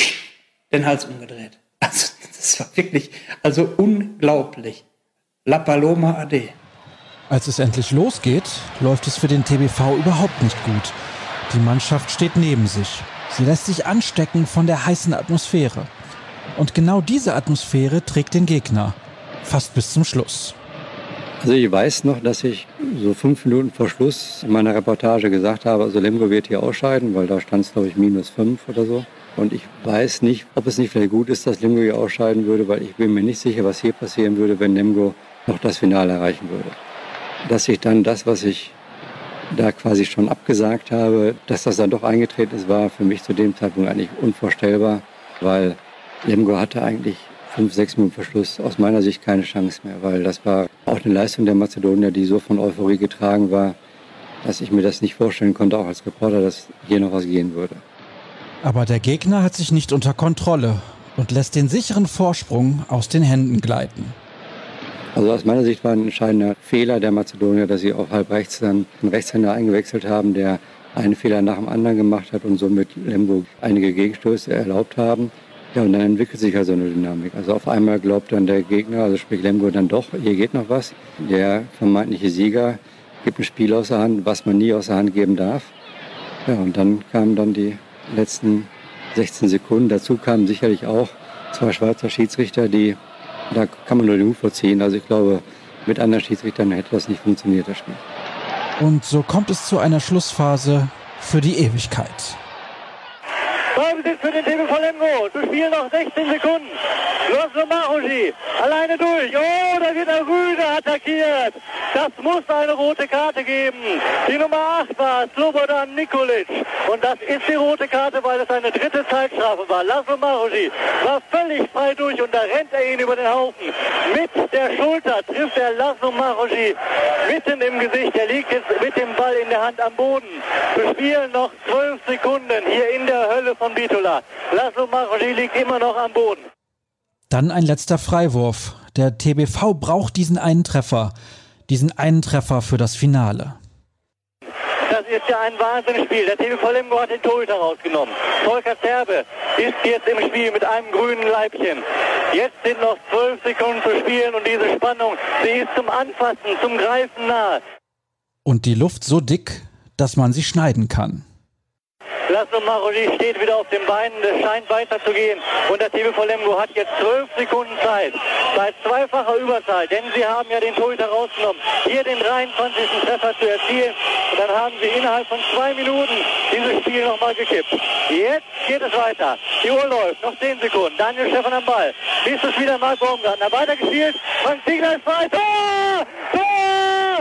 B: den Hals umgedreht. Also das war wirklich, also unglaublich. La Paloma Ade.
A: Als es endlich losgeht, läuft es für den TBV überhaupt nicht gut. Die Mannschaft steht neben sich. Sie lässt sich anstecken von der heißen Atmosphäre. Und genau diese Atmosphäre trägt den Gegner. Fast bis zum Schluss.
F: Also ich weiß noch, dass ich so 5 Minuten vor Schluss in meiner Reportage gesagt habe, also Lemgo wird hier ausscheiden, weil da stand es, glaube ich, -5 oder so. Und ich weiß nicht, ob es nicht vielleicht gut ist, dass Lemgo hier ausscheiden würde, weil ich bin mir nicht sicher, was hier passieren würde, wenn Lemgo noch das Finale erreichen würde. Dass ich dann das, was ich da quasi schon abgesagt habe, dass das dann doch eingetreten ist, war für mich zu dem Zeitpunkt eigentlich unvorstellbar, weil Lemgo hatte eigentlich 5, 6 Minuten vor Schluss aus meiner Sicht keine Chance mehr, weil das war auch eine Leistung der Mazedonier, die so von Euphorie getragen war, dass ich mir das nicht vorstellen konnte, auch als Reporter, dass hier noch was gehen würde.
A: Aber der Gegner hat sich nicht unter Kontrolle und lässt den sicheren Vorsprung aus den Händen gleiten.
F: Also aus meiner Sicht war ein entscheidender Fehler der Mazedonier, dass sie auf halb rechts dann einen Rechtshänder eingewechselt haben, der einen Fehler nach dem anderen gemacht hat und somit Lemgo einige Gegenstöße erlaubt haben. Ja, und dann entwickelt sich also eine Dynamik. Also auf einmal glaubt dann der Gegner, also sprich Lemgo, dann doch, hier geht noch was. Der vermeintliche Sieger gibt ein Spiel aus der Hand, was man nie aus der Hand geben darf. Ja, und dann kamen dann die letzten 16 Sekunden. Dazu kamen sicherlich auch 2 Schweizer Schiedsrichter, da kann man nur den Hut vorziehen. Also ich glaube, mit anderen Schiedsrichtern hätte das nicht funktioniert, das Spiel.
A: Und so kommt es zu einer Schlussphase für die Ewigkeit.
H: Ballbesitz für den TBV Lemgo. Zu spielen noch 16 Sekunden. Laszlo Marusi alleine durch. Oh, da wird er Rüde attackiert. Das muss eine rote Karte geben. Die Nummer 8 war Slobodan Nikolic. Und das ist die rote Karte, weil es eine dritte Zeitstrafe war. Laszlo Marusi war völlig frei durch und da rennt er ihn über den Haufen. Mit der Schulter trifft er Laszlo Marusi mitten im Gesicht. Er liegt jetzt mit dem Ball in der Hand am Boden. Wir spielen noch 12 Sekunden hier in der Hölle von Bitola. Laszlo Marusi liegt immer noch am Boden.
A: Dann ein letzter Freiwurf. Der TBV braucht diesen einen Treffer für das Finale.
H: Das ist ja ein Wahnsinnsspiel. Der TBV Lemgo hat den Torhüter rausgenommen. Volker Zerbe ist jetzt im Spiel mit einem grünen Leibchen. Jetzt sind noch 12 Sekunden zu spielen und diese Spannung, sie ist zum Anfassen, zum Greifen nahe.
A: Und die Luft so dick, dass man sie schneiden kann.
H: Laszlo Marusi steht wieder auf den Beinen, es scheint weiterzugehen und der TBV Lemgo hat jetzt 12 Sekunden Zeit, bei zweifacher Überzahl, denn sie haben ja den Torhüter rausgenommen, hier den 23. Treffer zu erzielen und dann haben sie innerhalb von 2 Minuten dieses Spiel nochmal gekippt. Jetzt geht es weiter, die Uhr läuft, noch 10 Sekunden, Daniel Stephan am Ball, nächstes wieder Marc Baumgartner, weitergespielt, Frank Ziegler ist frei, Tor! Tor!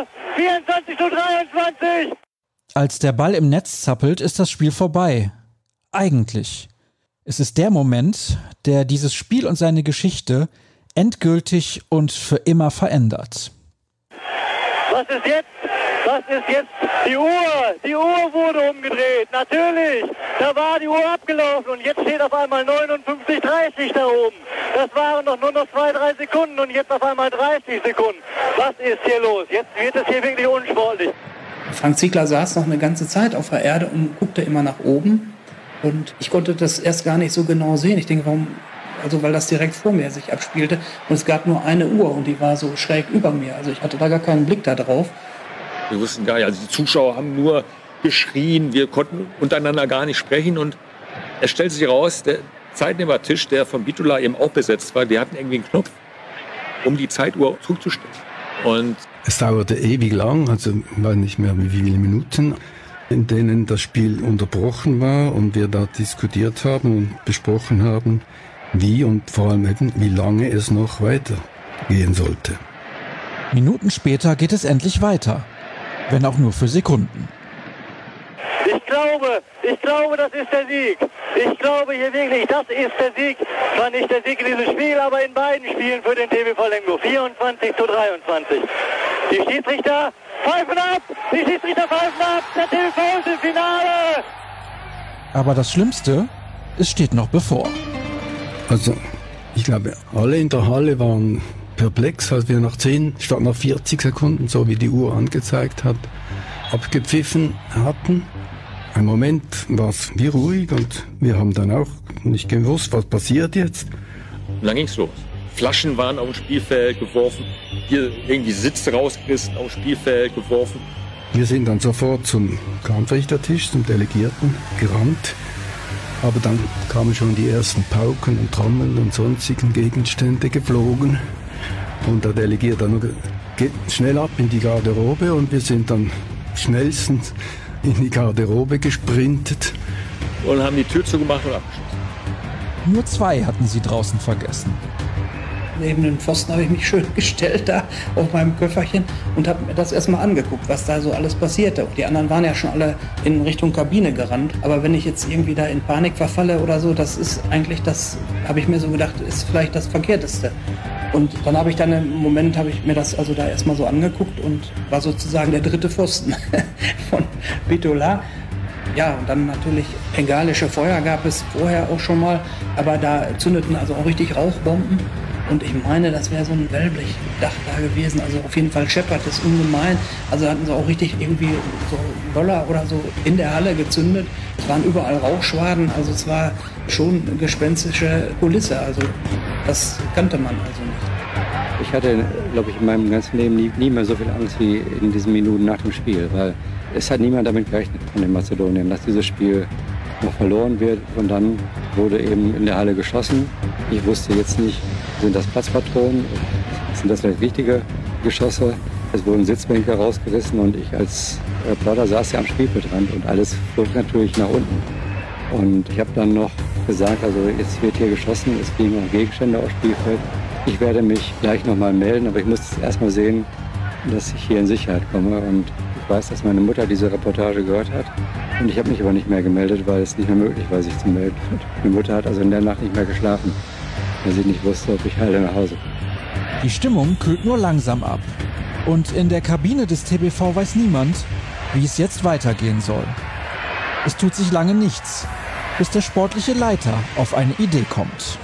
H: 24:23!
A: Als der Ball im Netz zappelt, ist das Spiel vorbei. Eigentlich. Es ist der Moment, der dieses Spiel und seine Geschichte endgültig und für immer verändert.
H: Was ist jetzt? Was ist jetzt? Die Uhr wurde umgedreht. Natürlich, da war die Uhr abgelaufen und jetzt steht auf einmal 59:30 da oben. Das waren doch nur noch 2-3 Sekunden und jetzt auf einmal 30 Sekunden. Was ist hier los? Jetzt wird es hier wirklich unsportlich.
B: Frank Ziegler saß noch eine ganze Zeit auf der Erde und guckte immer nach oben. Und ich konnte das erst gar nicht so genau sehen. Ich denke, weil das direkt vor mir sich abspielte. Und es gab nur eine Uhr und die war so schräg über mir. Also ich hatte da gar keinen Blick da drauf.
D: Wir wussten gar nicht, also die Zuschauer haben nur geschrien, wir konnten untereinander gar nicht sprechen. Und es stellte sich heraus, der Zeitnehmertisch, der von Bitola eben auch besetzt war, die hatten irgendwie einen Knopf, um die Zeituhr zurückzustellen. Und
G: es dauerte ewig lang, also ich weiß nicht mehr wie viele Minuten, in denen das Spiel unterbrochen war und wir da diskutiert haben und besprochen haben, wie und vor allem eben, wie lange es noch weitergehen sollte.
A: Minuten später geht es endlich weiter, wenn auch nur für Sekunden.
H: Ich glaube, das ist der Sieg. Ich glaube hier wirklich, das ist der Sieg. Zwar nicht der Sieg in diesem Spiel, aber in beiden Spielen für den TBV Lemgo. 24:23. Die Schiedsrichter pfeifen ab! Der TBV ist im Finale!
A: Aber das Schlimmste, es steht noch bevor.
G: Also, ich glaube, alle in der Halle waren perplex, als wir nach 10 statt nach 40 Sekunden, so wie die Uhr angezeigt hat, abgepfiffen hatten. Ein Moment war es wie ruhig und wir haben dann auch nicht gewusst, was passiert jetzt.
D: Und dann ging's los. Flaschen waren auf dem Spielfeld geworfen, hier irgendwie Sitze rausgerissen, auf dem Spielfeld geworfen.
G: Wir sind dann sofort zum Kampfrichtertisch, zum Delegierten gerannt. Aber dann kamen schon die ersten Pauken und Trommeln und sonstigen Gegenstände geflogen. Und der Delegierte dann geht schnell ab in die Garderobe und wir sind dann schnellstens in die Garderobe gesprintet.
D: Und haben die Tür zugemacht und abgeschlossen.
A: Nur 2 hatten sie draußen vergessen.
B: Neben den Pfosten habe ich mich schön gestellt da auf meinem Köfferchen und habe mir das erstmal angeguckt, was da so alles passierte. Und die anderen waren ja schon alle in Richtung Kabine gerannt. Aber wenn ich jetzt irgendwie da in Panik verfalle oder so, das ist eigentlich, das habe ich mir so gedacht, ist vielleicht das Verkehrteste. Und dann habe ich dann im Moment, habe ich mir das also da erstmal so angeguckt und war sozusagen der dritte Pfosten von Bitola. Ja, und dann natürlich bengalische Feuer gab es vorher auch schon mal, aber da zündeten also auch richtig Rauchbomben. Und ich meine, das wäre so ein Wellblechdach da gewesen. Also auf jeden Fall scheppert es ungemein. Also hatten sie auch richtig irgendwie so Böller oder so in der Halle gezündet. Es waren überall Rauchschwaden. Also es war schon eine gespenstische Kulisse. Also das kannte man also nicht.
F: Ich hatte, glaube ich, in meinem ganzen Leben nie mehr so viel Angst wie in diesen Minuten nach dem Spiel. Weil es hat niemand damit gerechnet von den Mazedoniern, dass dieses Spiel noch verloren wird. Und dann wurde eben in der Halle geschossen. Ich wusste jetzt nicht, sind das Platzpatronen, sind das vielleicht richtige Geschosse. Es wurden Sitzbänke rausgerissen und ich als Reporter saß ja am Spielfeldrand und alles flog natürlich nach unten. Und ich habe dann noch gesagt, also jetzt wird hier geschossen, es fliegen auch Gegenstände aufs Spielfeld. Ich werde mich gleich nochmal melden, aber ich muss erst mal sehen, dass ich hier in Sicherheit komme. Und ich weiß, dass meine Mutter diese Reportage gehört hat. Und ich habe mich aber nicht mehr gemeldet, weil es nicht mehr möglich war, sich zu melden. Und meine Mutter hat also in der Nacht nicht mehr geschlafen, weil sie nicht wusste, ob ich heile nach Hause komme.
A: Die Stimmung kühlt nur langsam ab. Und in der Kabine des TBV weiß niemand, wie es jetzt weitergehen soll. Es tut sich lange nichts, bis der sportliche Leiter auf eine Idee kommt.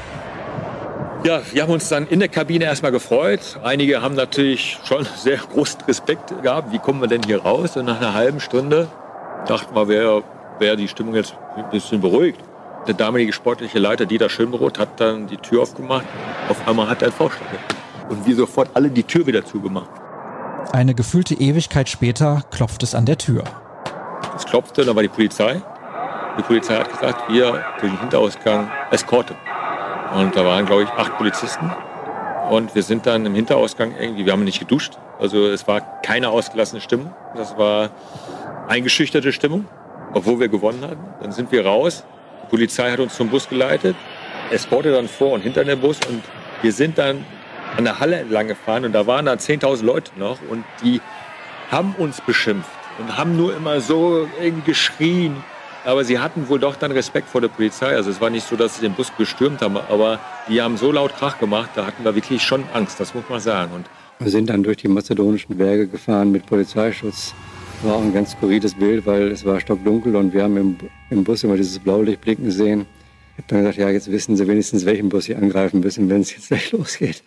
D: Ja, wir haben uns dann in der Kabine erstmal gefreut. Einige haben natürlich schon sehr großen Respekt gehabt. Wie kommen wir denn hier raus? Und nach einer halben Stunde dachten wir, wäre die Stimmung jetzt ein bisschen beruhigt. Der damalige sportliche Leiter Dieter Schönbrot hat dann die Tür aufgemacht. Auf einmal hat er einen Vorschlag. Und wir sofort alle die Tür wieder zugemacht.
A: Eine gefühlte Ewigkeit später klopft es an der Tür.
D: Es klopfte, da war die Polizei. Die Polizei hat gesagt, wir durch den Hinterausgang Eskorte. Und da waren, glaube ich, 8 Polizisten. Und wir sind dann im Hinterausgang irgendwie, wir haben nicht geduscht. Also es war keine ausgelassene Stimmung. Das war eingeschüchterte Stimmung, obwohl wir gewonnen hatten. Dann sind wir raus. Die Polizei hat uns zum Bus geleitet. Eskorte dann vor und hinter dem Bus. Und wir sind dann an der Halle entlang gefahren. Und da waren dann 10.000 Leute noch. Und die haben uns beschimpft und haben nur immer so irgendwie geschrien. Aber sie hatten wohl doch dann Respekt vor der Polizei. Also es war nicht so, dass sie den Bus gestürmt haben, aber die haben so laut Krach gemacht, da hatten wir wirklich schon Angst, das muss man sagen. Und
F: wir sind dann durch die mazedonischen Berge gefahren mit Polizeischutz. War auch ein ganz skurriles Bild, weil es war stockdunkel und wir haben im Bus immer dieses Blaulicht blicken gesehen. Ich habe dann gesagt, ja, jetzt wissen sie wenigstens, welchen Bus sie angreifen müssen, wenn es jetzt gleich losgeht.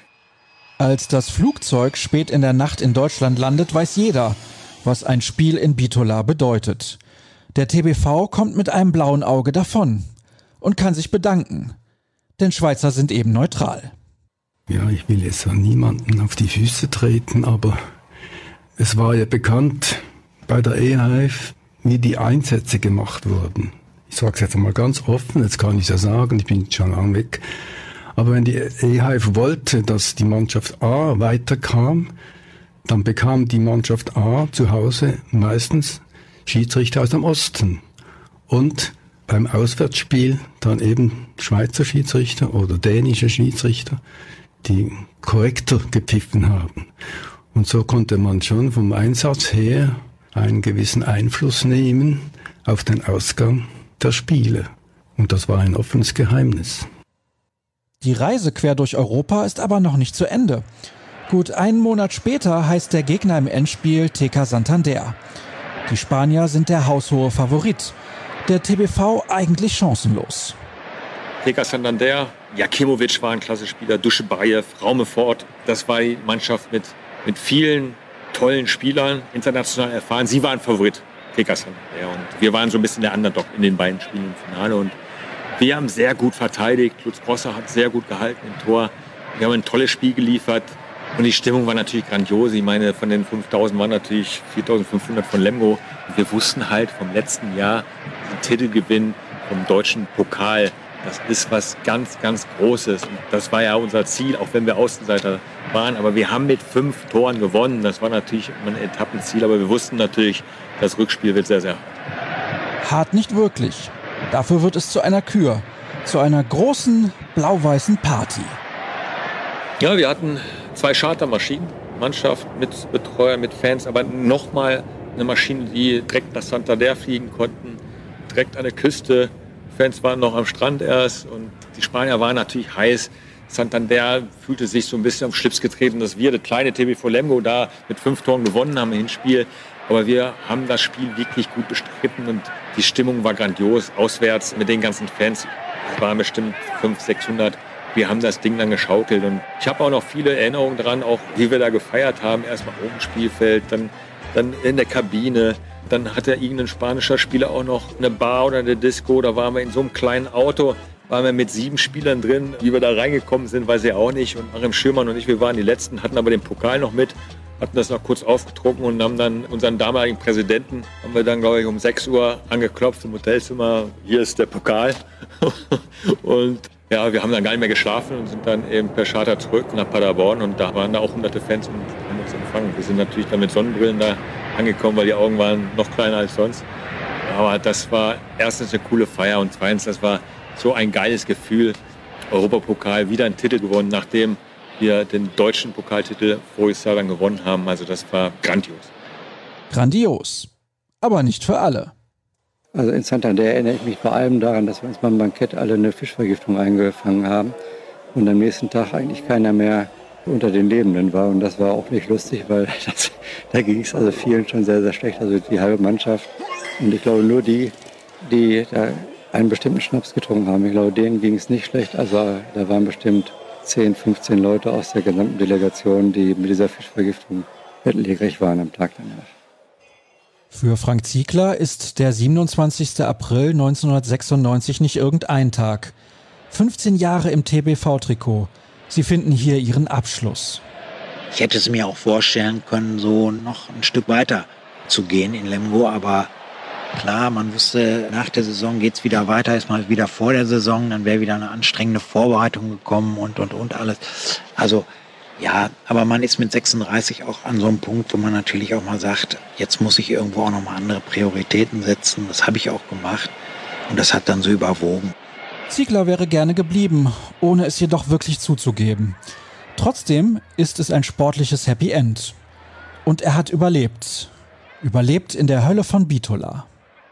A: Als das Flugzeug spät in der Nacht in Deutschland landet, weiß jeder, was ein Spiel in Bitola bedeutet. Der TBV kommt mit einem blauen Auge davon und kann sich bedanken, denn Schweizer sind eben neutral.
G: Ja, ich will jetzt an niemanden auf die Füße treten, aber es war ja bekannt bei der EHF, wie die Einsätze gemacht wurden. Ich sage es jetzt mal ganz offen, jetzt kann ich es ja sagen, ich bin schon lange weg. Aber wenn die EHF wollte, dass die Mannschaft A weiterkam, dann bekam die Mannschaft A zu Hause meistens Schiedsrichter aus dem Osten und beim Auswärtsspiel dann eben Schweizer Schiedsrichter oder dänische Schiedsrichter, die korrekter gepfiffen haben. Und so konnte man schon vom Einsatz her einen gewissen Einfluss nehmen auf den Ausgang der Spiele. Und das war ein offenes Geheimnis.
A: Die Reise quer durch Europa ist aber noch nicht zu Ende. Gut einen Monat später heißt der Gegner im Endspiel TK Santander. Die Spanier sind der haushohe Favorit. Der TBV eigentlich chancenlos.
D: TK Santander, Jakimovic war ein klasse Spieler, Duschebaev, Raumefort. Das war die Mannschaft mit vielen tollen Spielern, international erfahren. Sie waren Favorit, TK Santander. Und wir waren so ein bisschen der Underdog in den beiden Spielen im Finale. Und wir haben sehr gut verteidigt. Lutz Grosser hat sehr gut gehalten im Tor. Wir haben ein tolles Spiel geliefert. Und die Stimmung war natürlich grandios. Ich meine, von den 5.000 waren natürlich 4.500 von Lemgo. Und wir wussten halt vom letzten Jahr, den Titelgewinn vom deutschen Pokal, das ist was ganz, ganz Großes. Und das war ja unser Ziel, auch wenn wir Außenseiter waren. Aber wir haben mit 5 Toren gewonnen. Das war natürlich ein Etappenziel. Aber wir wussten natürlich, das Rückspiel wird sehr, sehr hart.
A: Hart nicht wirklich. Dafür wird es zu einer Kür. Zu einer großen blau-weißen Party.
D: Ja, wir hatten 2 Chartermaschinen, Mannschaft mit Betreuer, mit Fans, aber nochmal eine Maschine, die direkt nach Santander fliegen konnten, direkt an der Küste. Fans waren noch am Strand erst und die Spanier waren natürlich heiß. Santander fühlte sich so ein bisschen am Schlips getreten, dass wir, das kleine TBV Lemgo, da mit 5 Toren gewonnen haben im Hinspiel. Aber wir haben das Spiel wirklich gut bestritten und die Stimmung war grandios. Auswärts mit den ganzen Fans, es waren bestimmt 500, 600. Wir haben das Ding dann geschaukelt und ich habe auch noch viele Erinnerungen dran, auch wie wir da gefeiert haben. Erstmal oben im Spielfeld, dann in der Kabine. Dann hatte irgendein spanischer Spieler auch noch eine Bar oder eine Disco. Da waren wir in so einem kleinen Auto, waren wir mit 7 Spielern drin. Wie wir da reingekommen sind, weiß ich auch nicht. Und Achim Schürmann und ich, wir waren die Letzten, hatten aber den Pokal noch mit, hatten das noch kurz aufgetrunken und haben dann unseren damaligen Präsidenten, haben wir dann, glaube ich, um 6 Uhr angeklopft im Hotelzimmer. Hier ist der Pokal. Und ja, wir haben dann gar nicht mehr geschlafen und sind dann eben per Charter zurück nach Paderborn und da waren da auch hunderte Fans und haben uns empfangen. Wir sind natürlich dann mit Sonnenbrillen da angekommen, weil die Augen waren noch kleiner als sonst. Aber das war erstens eine coole Feier und zweitens, das war so ein geiles Gefühl. Europapokal, wieder einen Titel gewonnen, nachdem wir den deutschen Pokaltitel voriges Jahr dann gewonnen haben. Also das war grandios.
A: Grandios, aber nicht für alle.
F: Also in Santander erinnere ich mich vor allem daran, dass wir uns beim Bankett alle eine Fischvergiftung eingefangen haben und am nächsten Tag eigentlich keiner mehr unter den Lebenden war. Und das war auch nicht lustig, weil da ging es also vielen schon sehr, sehr schlecht, also die halbe Mannschaft. Und ich glaube nur die da einen bestimmten Schnaps getrunken haben, ich glaube, denen ging es nicht schlecht. Also da waren bestimmt 10, 15 Leute aus der gesamten Delegation, die mit dieser Fischvergiftung bettlägerig waren am Tag danach.
A: Für Frank Ziegler ist der 27. April 1996 nicht irgendein Tag. 15 Jahre im TBV-Trikot. Sie finden hier ihren Abschluss.
C: Ich hätte es mir auch vorstellen können, so noch ein Stück weiter zu gehen in Lemgo, aber klar, man wusste, nach der Saison geht's wieder weiter, ist mal wieder vor der Saison, dann wäre wieder eine anstrengende Vorbereitung gekommen und alles. Also ja, aber man ist mit 36 auch an so einem Punkt, wo man natürlich auch mal sagt, jetzt muss ich irgendwo auch nochmal andere Prioritäten setzen. Das habe ich auch gemacht und das hat dann so überwogen.
A: Ziegler wäre gerne geblieben, ohne es jedoch wirklich zuzugeben. Trotzdem ist es ein sportliches Happy End. Und er hat überlebt. Überlebt in der Hölle von Bitola.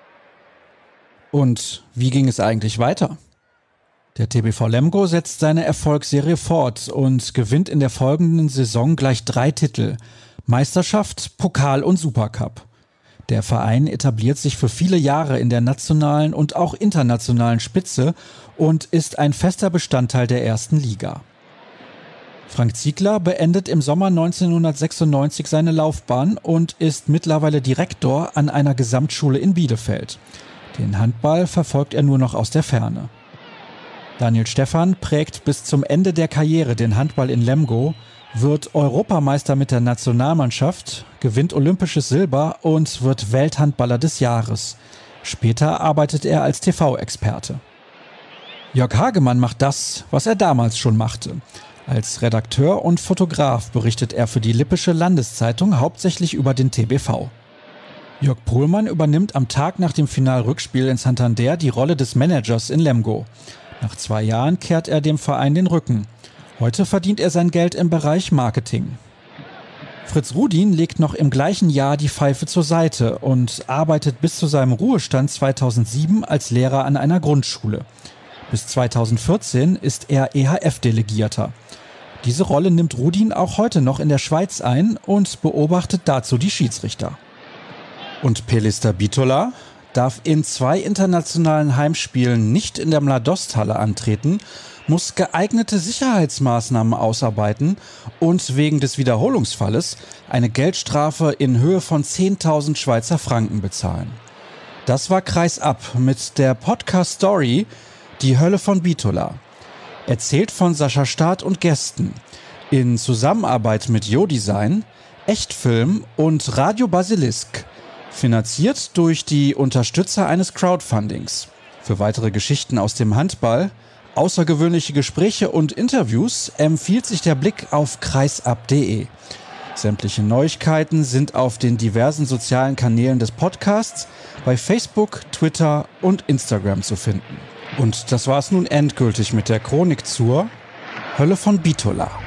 A: Und wie ging es eigentlich weiter? Der TBV Lemgo setzt seine Erfolgsserie fort und gewinnt in der folgenden Saison gleich 3 Titel: Meisterschaft, Pokal und Supercup. Der Verein etabliert sich für viele Jahre in der nationalen und auch internationalen Spitze und ist ein fester Bestandteil der ersten Liga. Frank Ziegler beendet im Sommer 1996 seine Laufbahn und ist mittlerweile Direktor an einer Gesamtschule in Bielefeld. Den Handball verfolgt er nur noch aus der Ferne. Daniel Stephan prägt bis zum Ende der Karriere den Handball in Lemgo, wird Europameister mit der Nationalmannschaft, gewinnt olympisches Silber und wird Welthandballer des Jahres. Später arbeitet er als TV-Experte. Jörg Hagemann macht das, was er damals schon machte. Als Redakteur und Fotograf berichtet er für die Lippische Landeszeitung hauptsächlich über den TBV. Jörg Pohlmann übernimmt am Tag nach dem Finalrückspiel in Santander die Rolle des Managers in Lemgo. Nach 2 Jahren kehrt er dem Verein den Rücken. Heute verdient er sein Geld im Bereich Marketing. Fritz Rudin legt noch im gleichen Jahr die Pfeife zur Seite und arbeitet bis zu seinem Ruhestand 2007 als Lehrer an einer Grundschule. Bis 2014 ist er EHF-Delegierter. Diese Rolle nimmt Rudin auch heute noch in der Schweiz ein und beobachtet dazu die Schiedsrichter. Und Pelister Bitola darf in 2 internationalen Heimspielen nicht in der Mladost-Halle antreten, muss geeignete Sicherheitsmaßnahmen ausarbeiten und wegen des Wiederholungsfalles eine Geldstrafe in Höhe von 10.000 Schweizer Franken bezahlen. Das war Kreisab mit der Podcast-Story Die Hölle von Bitola. Erzählt von Sascha Staat und Gästen. In Zusammenarbeit mit Jo-Design, Echtfilm und Radio Basilisk. Finanziert durch die Unterstützer eines Crowdfundings. Für weitere Geschichten aus dem Handball, außergewöhnliche Gespräche und Interviews empfiehlt sich der Blick auf kreisab.de. Sämtliche Neuigkeiten sind auf den diversen sozialen Kanälen des Podcasts, bei Facebook, Twitter und Instagram zu finden. Und das war es nun endgültig mit der Chronik zur Hölle von Bitola.